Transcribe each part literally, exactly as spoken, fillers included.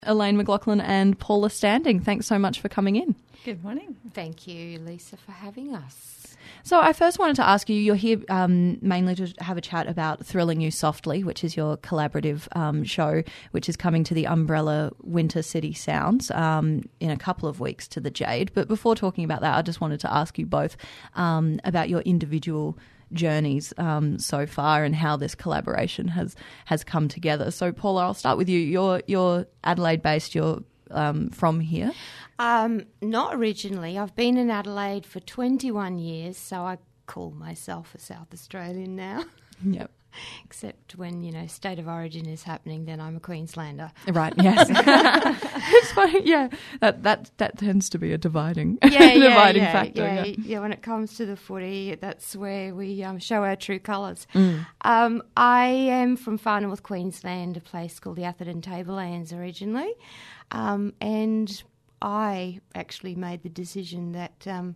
Elaine McLaughlin and Paula Standing, thanks so much for coming in. Good morning. Thank you, Lisa, for having us. So I first wanted to ask you, you're here um, mainly to have a chat about Thrilling You Softly, which is your collaborative um, show, which is coming to the Umbrella Winter City Sounds um, in a couple of weeks to the Jade. But before talking about that, I just wanted to ask you both um, about your individual journeys um, so far and how this collaboration has has come together. So Paula, I'll start with you. You're you're Adelaide based. You're um, from here. Um, not originally. I've been in Adelaide for twenty-one years, so I call myself a South Australian now. Yep. Except when, you know, state of origin is happening, then I'm a Queenslander. Right, yes. It's funny, yeah. That that that tends to be a dividing yeah, yeah, dividing yeah, factor. Yeah, yeah. yeah, when it comes to the footy, that's where we um, show our true colours. Mm. Um, I am from Far North Queensland, a place called the Atherton Tablelands originally, um, and I actually made the decision that um,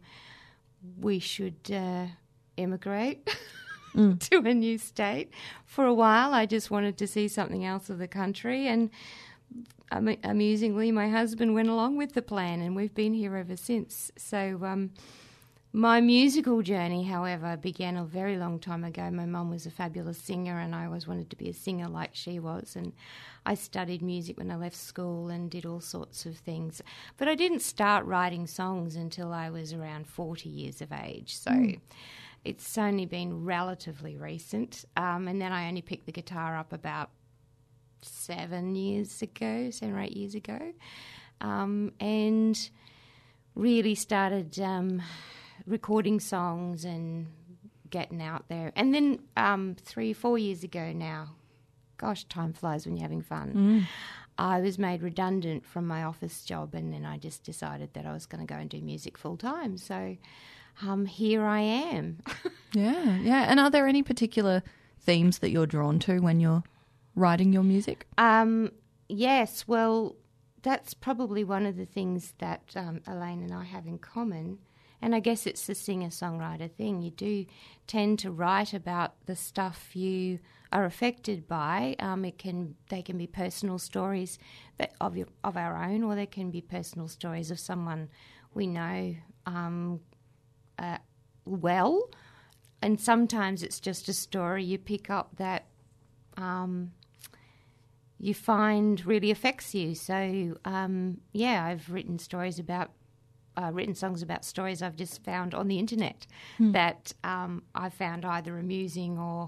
we should uh, emigrate mm. to a new state. For a while, I just wanted to see something else of the country, and um, amusingly, my husband went along with the plan, and we've been here ever since. So um, my musical journey, however, began a very long time ago. My mum was a fabulous singer, and I always wanted to be a singer like she was, and I studied music when I left school and did all sorts of things. But I didn't start writing songs until I was around forty years of age, so mm. it's only been relatively recent. Um, and then I only picked the guitar up about seven years ago, seven or eight years ago, um, and really started um, recording songs and getting out there. And then um, three, four years ago now, gosh, time flies when you're having fun. Mm. I was made redundant from my office job, and then I just decided that I was going to go and do music full time. So um, here I am. yeah, yeah. And are there any particular themes that you're drawn to when you're writing your music? Um, yes, well, that's probably one of the things that um, Elaine and I have in common. And I guess it's the singer-songwriter thing. You do tend to write about the stuff you are affected by. Um, it can they can be personal stories that of your, of our own, or they can be personal stories of someone we know um, uh, well. And sometimes it's just a story you pick up that um, you find really affects you. So um, yeah, I've written stories about. Uh, written songs about stories I've just found on the internet hmm. that um, I found either amusing or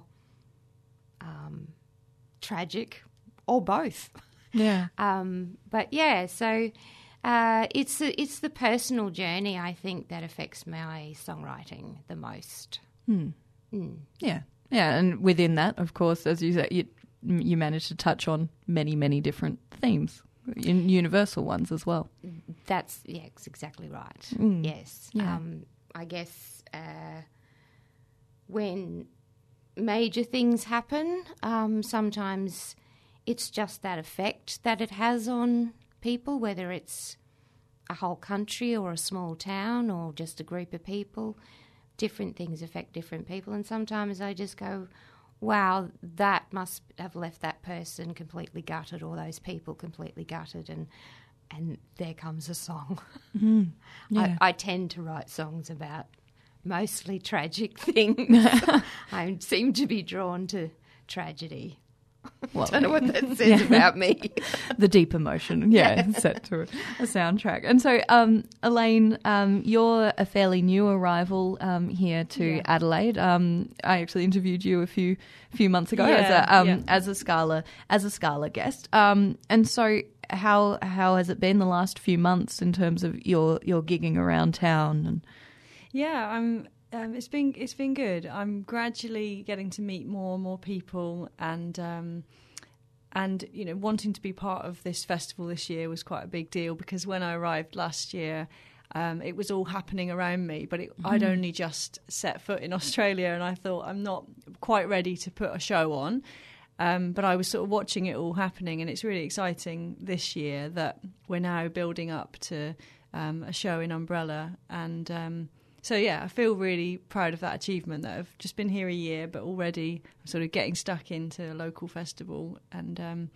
um, tragic, or both. Yeah. um, but yeah, so uh, it's the, it's the personal journey, I think, that affects my songwriting the most. Hmm. Mm. Yeah, yeah, and within that, of course, as you said, you you managed to touch on many, many different themes. In universal ones as well. That's, yeah, it's exactly right. Mm. Yes. Yeah. Um, I guess uh, when major things happen, um, sometimes it's just that effect that it has on people, whether it's a whole country or a small town or just a group of people. Different things affect different people, and sometimes I just go, wow, that must have left that person completely gutted, or those people completely gutted, and and there comes a song. Mm, yeah. I, I tend to write songs about mostly tragic things. I seem to be drawn to tragedy. Well, I don't know what that says yeah. about me. The deep emotion, yeah, yes. set to a, a soundtrack. And so, um, Elaine, um, you're a fairly new arrival um, here to yeah. Adelaide. Um, I actually interviewed you a few few months ago yeah, as a um, yeah. as a Scala as a Scala guest. Um, and so, how how has it been the last few months in terms of your your gigging around town? And yeah, I'm. Um, it's been it's been good. I'm gradually getting to meet more and more people, and um, and you know, wanting to be part of this festival this year was quite a big deal, because when I arrived last year, um, it was all happening around me, but it, mm-hmm. I'd only just set foot in Australia, and I thought I'm not quite ready to put a show on. Um, but I was sort of watching it all happening, and it's really exciting this year that we're now building up to um, a show in Umbrella, and. Um, So, yeah, I feel really proud of that achievement, that I've just been here a year, but already I'm sort of getting stuck into a local festival. And um,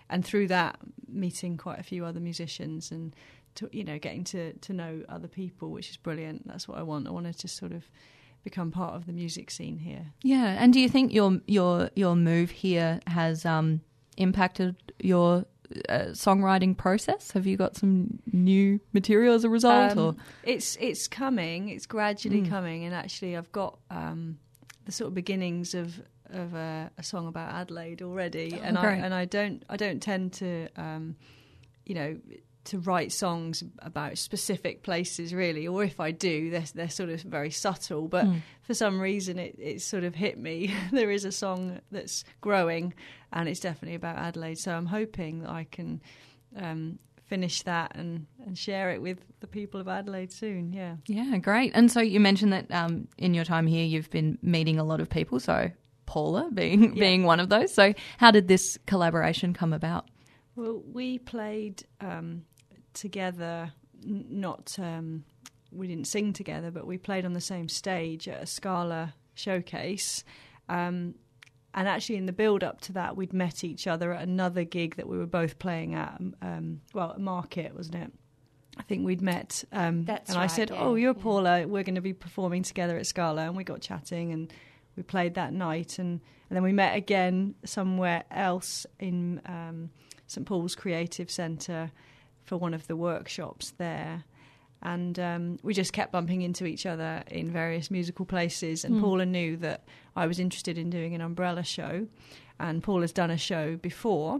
and through that, meeting quite a few other musicians and, to, you know, getting to, to know other people, which is brilliant. That's what I want. I want to just sort of become part of the music scene here. Yeah, and do you think your your your move here has um, impacted your uh, songwriting process? Have you got some new material as a result? Um, or it's it's coming. It's gradually Mm. coming, and actually, I've got um, the sort of beginnings of of a, a song about Adelaide already, Oh, and I great. and I don't I don't tend to um, you know. to write songs about specific places, really, or if I do, they're, they're sort of very subtle, but Mm. for some reason it, it sort of hit me. There is a song that's growing and it's definitely about Adelaide, so I'm hoping that I can um, finish that and, and share it with the people of Adelaide soon, yeah. Yeah, great. And so you mentioned that um, in your time here you've been meeting a lot of people, so Paula being Yeah. being one of those. So how did this collaboration come about? Well, we played um, together, n- not, um, we didn't sing together, but we played on the same stage at a Scala showcase. Um, and actually in the build-up to that, we'd met each other at another gig that we were both playing at, um, well, a market, wasn't it? I think we'd met, um, That's and I right, said, yeah, oh, you're yeah. Paula, we're going to be performing together at Scala, and we got chatting, and we played that night, and, and then we met again somewhere else in um, St Paul's Creative Centre for one of the workshops there, and um, we just kept bumping into each other in various musical places, and Mm. Paula knew that I was interested in doing an umbrella show, and Paula's done a show before.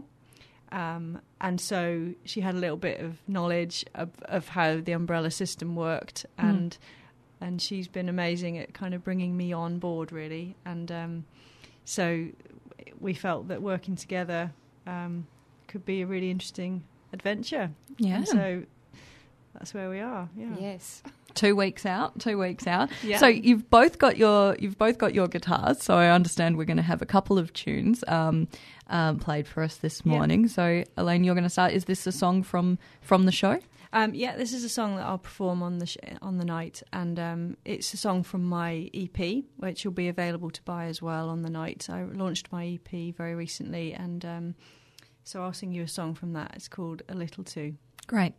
Um, and so she had a little bit of knowledge of, of how the umbrella system worked, and Mm. and she's been amazing at kind of bringing me on board, really. And um, so we felt that working together um, could be a really interesting adventure. Yeah. And so that's where we are. Yeah. Yes. Two weeks out, two weeks out. Yeah. So you've both got your you've both got your guitars. So I understand we're going to have a couple of tunes um, um, played for us this Yeah. morning. So Elaine, you're going to start. Is this a song from from the show? Um, yeah, this is a song that I'll perform on the sh- on the night, and um, it's a song from my E P, which will be available to buy as well on the night. I launched my E P very recently, and um, so I'll sing you a song from that. It's called A Little Too. Great.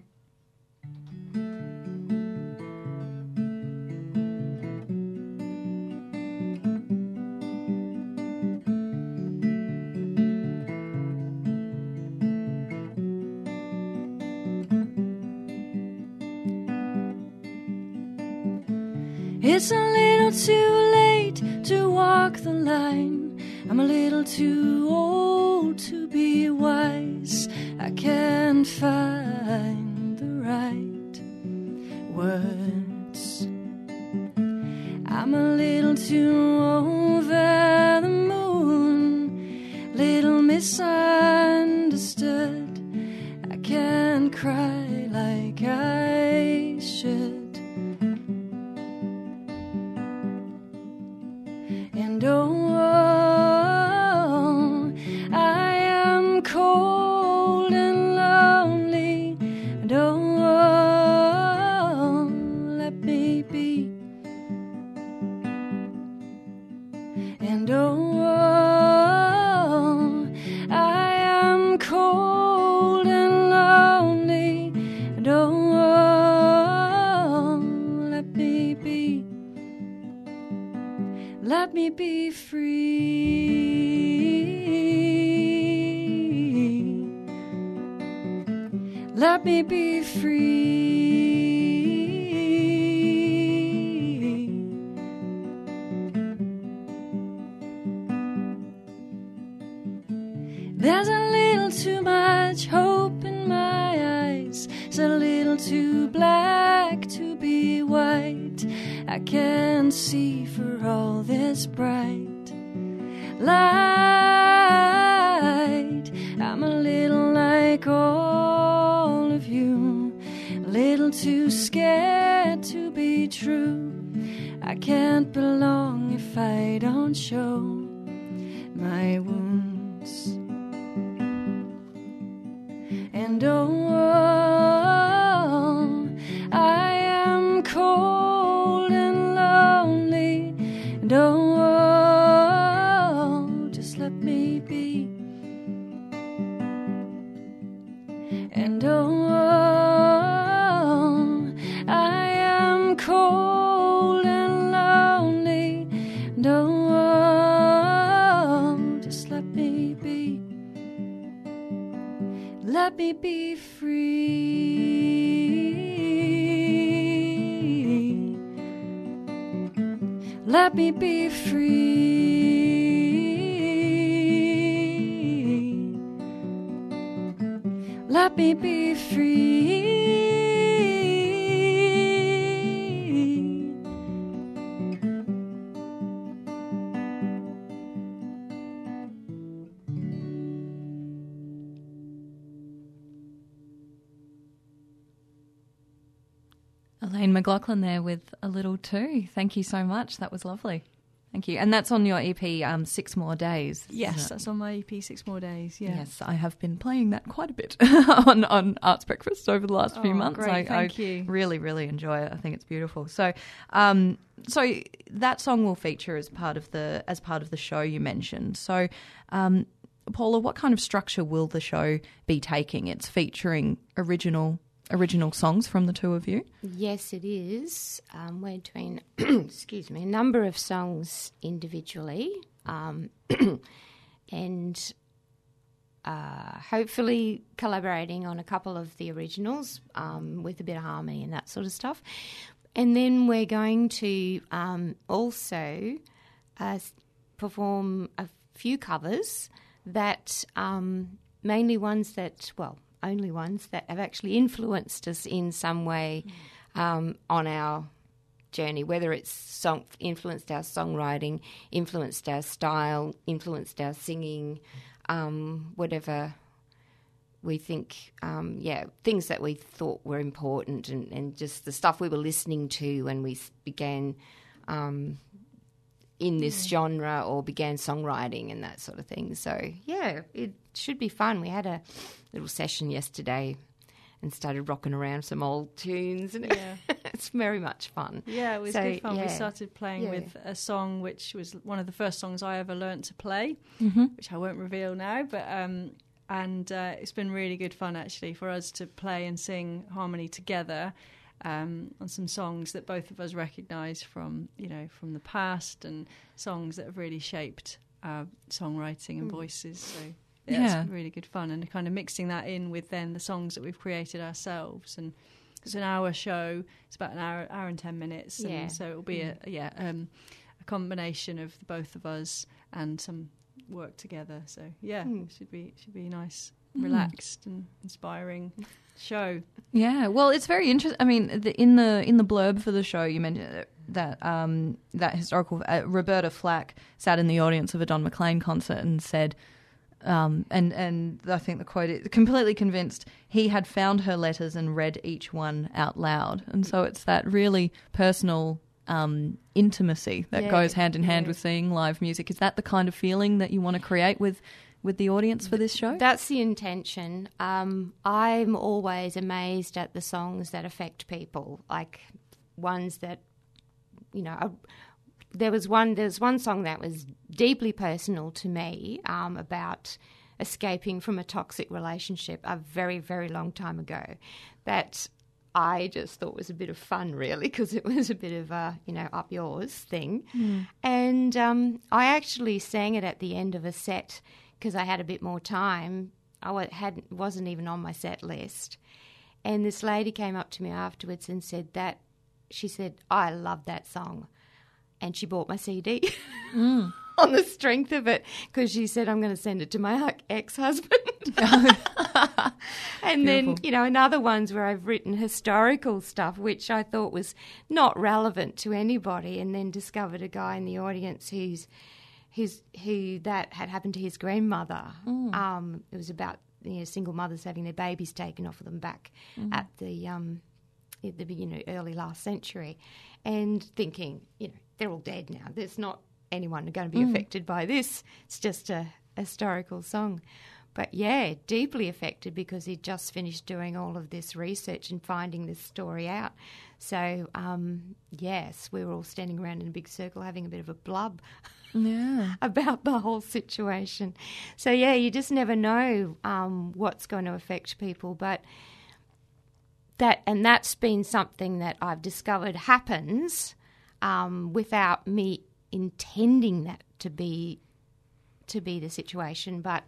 It's a little too late to walk the line. I'm a little too old to be wise. I can't find the right words. I'm a little too over the moon, little misunderstood. I can't cry like I should. And oh, I am cold and lonely. And oh, let me be. And oh, I am cold and lonely. And oh, let me be. Let me be free. Let me be free. There's a little too much hope in my eyes. It's a little too black to be white. I can't see for all this bright light. I'm a little like all of you, a little too scared to be true. I can't belong if I don't show my wounds. And oh, I am cold and lonely. And oh, just let me be. And oh, I am cold and lonely. And oh, just let me be. Let me be free. Let me be free. Let me be free. Elaine McLaughlin there with A Little Too. Thank you so much. That was lovely. Thank you. And that's on your E P, um, Six More Days. Yes, that's on my E P, Six More Days. Yeah. Yes, I have been playing that quite a bit on, on Arts Breakfast over the last Oh, few months. great. I, Thank I you. really, really enjoy it. I think it's beautiful. So, um, so that song will feature as part of the as part of the show you mentioned. So, um, Paula, what kind of structure will the show be taking? It's featuring original. Original songs from the two of you? Yes, it is. Um, we're doing, excuse me, a number of songs individually, um, and uh, hopefully collaborating on a couple of the originals um, with a bit of harmony and that sort of stuff. And then we're going to um, also uh, perform a few covers that, um, mainly ones that, well, only ones that have actually influenced us in some way um, on our journey, whether it's song, influenced our songwriting, influenced our style, influenced our singing, um, whatever we think, um, yeah, things that we thought were important and, and just the stuff we were listening to when we began um, in this yeah. genre or began songwriting and that sort of thing. So, yeah, it should be fun. We had a little session yesterday and started rocking around some old tunes, and yeah. it's very much fun. Yeah, it was so, good fun. Yeah. We started playing yeah. with a song which was one of the first songs I ever learnt to play, mm-hmm. which I won't reveal now, but um, and uh, it's been really good fun actually for us to play and sing harmony together um, on some songs that both of us recognise from, you know, from the past, and songs that have really shaped our songwriting and mm. voices. So yeah, yeah, it's really good fun, and kind of mixing that in with then the songs that we've created ourselves. And it's an hour show; it's about an hour, hour and ten minutes, and yeah. so it'll be mm. a yeah um, a combination of the both of us and some work together. So yeah, mm. it should be it should be a nice, relaxed, mm. and inspiring show. Yeah, well, it's very interesting. I mean, the, in the in the blurb for the show, you mentioned that um, that historical uh, Roberta Flack sat in the audience of a Don McLean concert and said. Um, and, and I think the quote is completely convinced he had found her letters and read each one out loud. And so it's that really personal um, intimacy that yeah, goes hand in hand yeah. with seeing live music. Is that the kind of feeling that you want to create with, with the audience for this show? That's the intention. Um, I'm always amazed at the songs that affect people, like ones that, you know... Are, There was one. There's one song that was deeply personal to me um, about escaping from a toxic relationship a very, very long time ago. That I just thought was a bit of fun, really, because it was a bit of a, you know, up yours thing. Mm. And um, I actually sang it at the end of a set because I had a bit more time. I hadn't wasn't even on my set list, and this lady came up to me afterwards and said that she said, "I love that song." And she bought my C D mm. on the strength of it because she said, I'm going to send it to my ex-husband. And then, you know, in other ones where I've written historical stuff, which I thought was not relevant to anybody, and then discovered a guy in the audience who's, who's who that had happened to his grandmother. Mm. Um, it was about, you know, single mothers having their babies taken off of them back mm. at the, um, at the, you know, early last century, and thinking, you know, they're all dead now. There's not anyone going to be mm. affected by this. It's just a, a historical song. but yeah, deeply affected because he'd just finished doing all of this research and finding this story out. So, um, yes, we were all standing around in a big circle having a bit of a blub yeah. about the whole situation. So, yeah, you just never know um, what's going to affect people. But that, and that's been something that I've discovered happens um, without me intending that to be to be the situation. But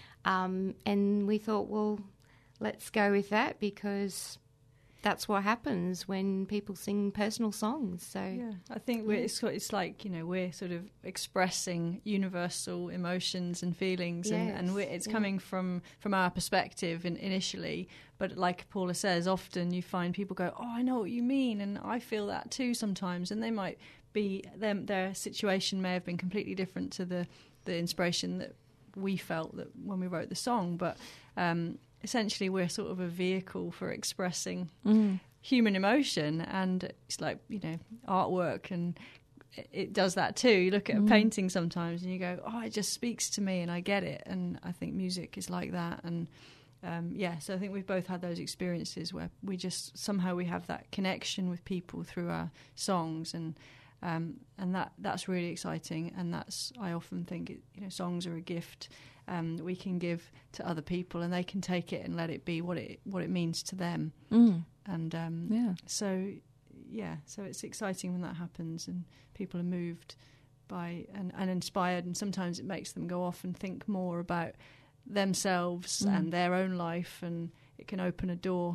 um, and we thought, well, let's go with that because that's what happens when people sing personal songs. So yeah, I think we're, it's it's like, you know, we're sort of expressing universal emotions and feelings, yes, and, and we're, it's yeah. coming from from our perspective in, initially. But like Paula says, often you find people go, "Oh, I know what you mean, and I feel that too sometimes," and they might be them their situation may have been completely different to the the inspiration that we felt that when we wrote the song, but. Um, Essentially, we're sort of a vehicle for expressing Mm. human emotion, and it's like, you know, artwork, and it, it does that too. You look at Mm. a painting sometimes and you go, oh, it just speaks to me and I get it. And I think music is like that. And um, yeah, so I think we've both had those experiences where we just somehow we have that connection with people through our songs, and um, and that that's really exciting. And that's, I often think, it, you know, songs are a gift. Um, we can give to other people, and they can take it and let it be what it what it means to them. Mm. And um, Yeah. so, yeah, so it's exciting when that happens, and people are moved by and, and inspired, and sometimes it makes them go off and think more about themselves Mm. and their own life, and it can open a door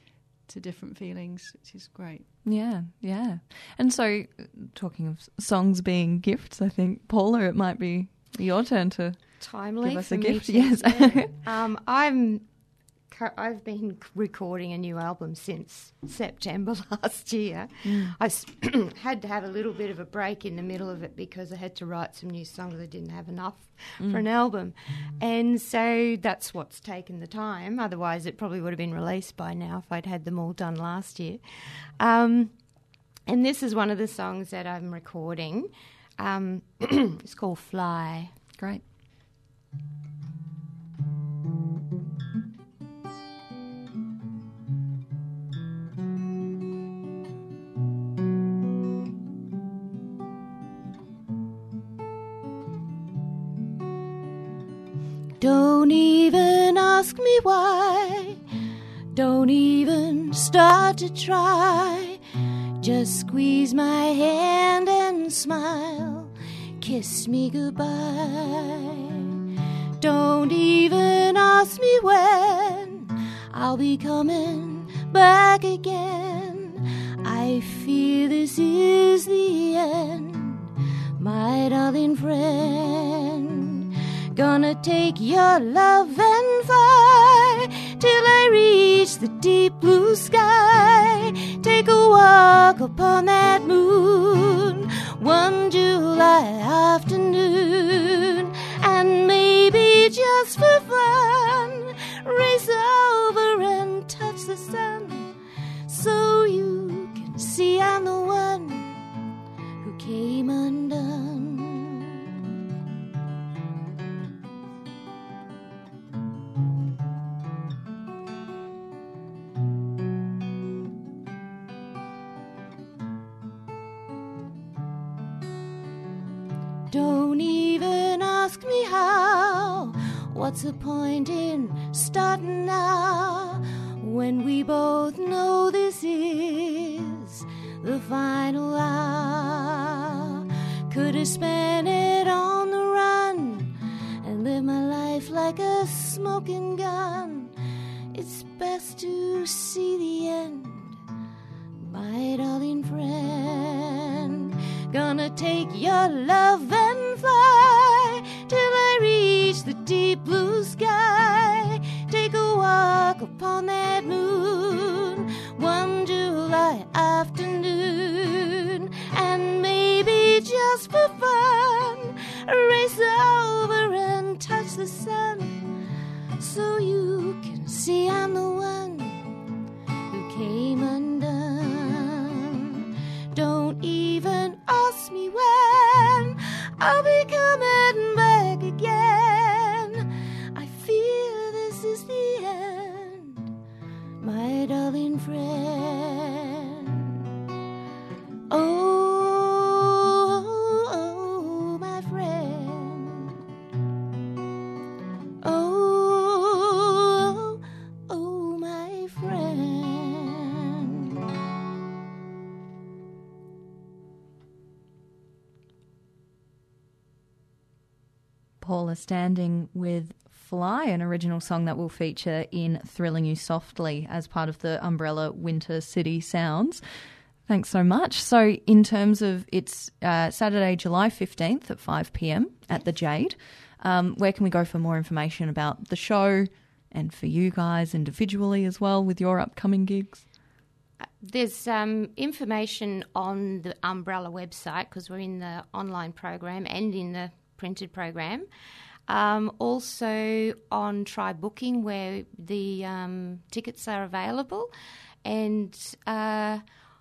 to different feelings, which is great. Yeah, yeah. And so, talking of songs being gifts, I think, Paula, it might be your turn to timely give us for a me gift. to- Yes. yeah. um, I'm cu- I've been recording a new album since September last year. Mm. I s- had to have a little bit of a break in the middle of it because I had to write some new songs. I didn't have enough Mm. for an album, and so that's what's taken the time. Otherwise, it probably would have been released by now if I'd had them all done last year. Um, and this is one of the songs that I'm recording. Um, it's called Fly. Great. Don't even ask me why. Don't even start to try. Just squeeze my hand and smile. Kiss me goodbye. Don't even ask me when I'll be coming back again. I fear this is the end, my darling friend. Gonna take your love and fly till I reach the deep blue sky. Take a walk upon that moon one July afternoon, and maybe just for fun race over and touch the sun, so you can see I'm the one who came undone. Don't even ask me how. What's the point in starting now when we both know this is the final hour? Could have spent it on the run and live my life like a smoking gun. It's best to see the end, my darling friend. Gonna take your love and fly till I reach the deep blue sky. Take a walk upon that moon one July afternoon, and maybe just for fun race over and touch the sun, so you can see I'm the one who came undone. Don't even ask me when I'll be coming back again. I feel my darling friend. Oh, oh, my friend. Oh, oh, my friend. Paula Standing with Fly, an original song that will feature in Thrilling You Softly as part of the Umbrella Winter City Sounds. Thanks so much. So in terms of it's uh, Saturday, July fifteenth at five p.m. at the Jade, um, where can we go for more information about the show and for you guys individually as well with your upcoming gigs? There's um, information on the Umbrella website because we're in the online program and in the printed program. Um, also on Try Booking where the um, tickets are available, and uh,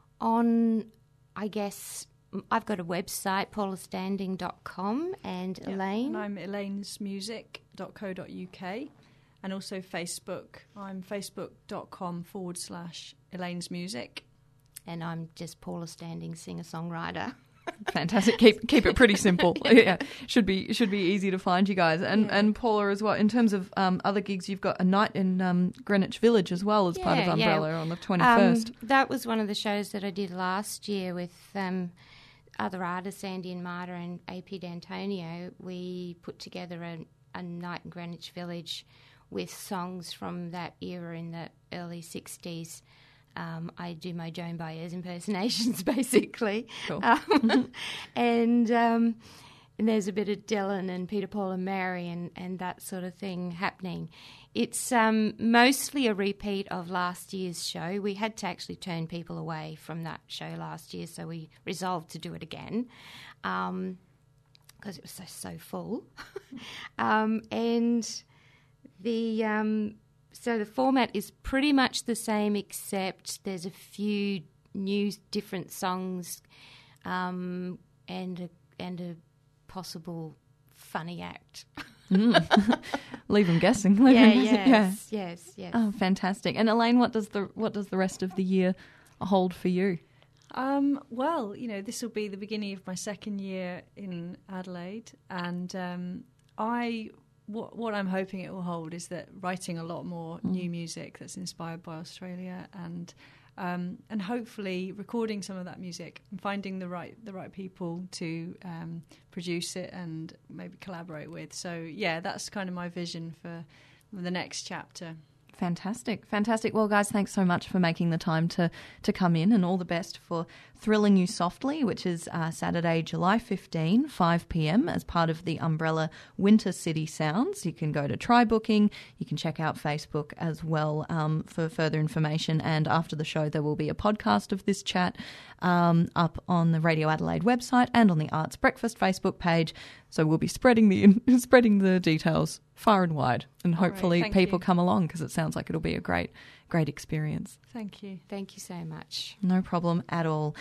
on, I guess, I've got a website, paula standing dot com, and Yeah, Elaine. And I'm elaines music dot co dot uk, and also Facebook. I'm facebook.com forward slash Elaine's Music. And I'm just Paula Standing, singer-songwriter. Fantastic. Keep keep it pretty simple. Yeah, should be should be easy to find you guys. And Yeah. and Paula as well. In terms of um, other gigs, you've got a night in um, Greenwich Village as well as part of Yeah, yeah. Umbrella on the twenty-first. Um, that was one of the shows that I did last year with um, other artists, Andy and Marta and A P D'Antonio. We put together a, a night in Greenwich Village with songs from that era in the early sixties. Um, I do my Joan Baez impersonations, basically. Cool. Um, and, um, and there's a bit of Dylan and Peter, Paul and Mary and, and that sort of thing happening. It's um, mostly a repeat of last year's show. We had to actually turn people away from that show last year, so we resolved to do it again because um, it was so, so full. um, and the... Um, So the format is pretty much the same, except there's a few new different songs um, and a, and a possible funny act. Mm. Leave them guessing. Leave yeah, them guessing. yes, Yeah. yes, yes. Oh, fantastic. And Elaine, what does the what does the rest of the year hold for you? Um, well, you know, this will be the beginning of my second year in Adelaide, and um, I... What, what I'm hoping it will hold is that writing a lot more mm. new music that's inspired by Australia, and um, and hopefully recording some of that music and finding the right the right people to um, produce it and maybe collaborate with. So yeah, that's kind of my vision for the next chapter. Fantastic, fantastic. Well, guys, thanks so much for making the time to, to come in, and all the best for Thrilling You Softly, which is uh, Saturday, July fifteenth, five p.m. as part of the Umbrella Winter City Sounds. You can go to Try Booking. You can check out Facebook as well um, for further information. And after the show, there will be a podcast of this chat um, up on the Radio Adelaide website and on the Arts Breakfast Facebook page. So we'll be spreading the spreading the details far and wide, and hopefully right, people you. come along because it sounds like it'll be a great, great experience. Thank you. Thank you so much. No problem at all.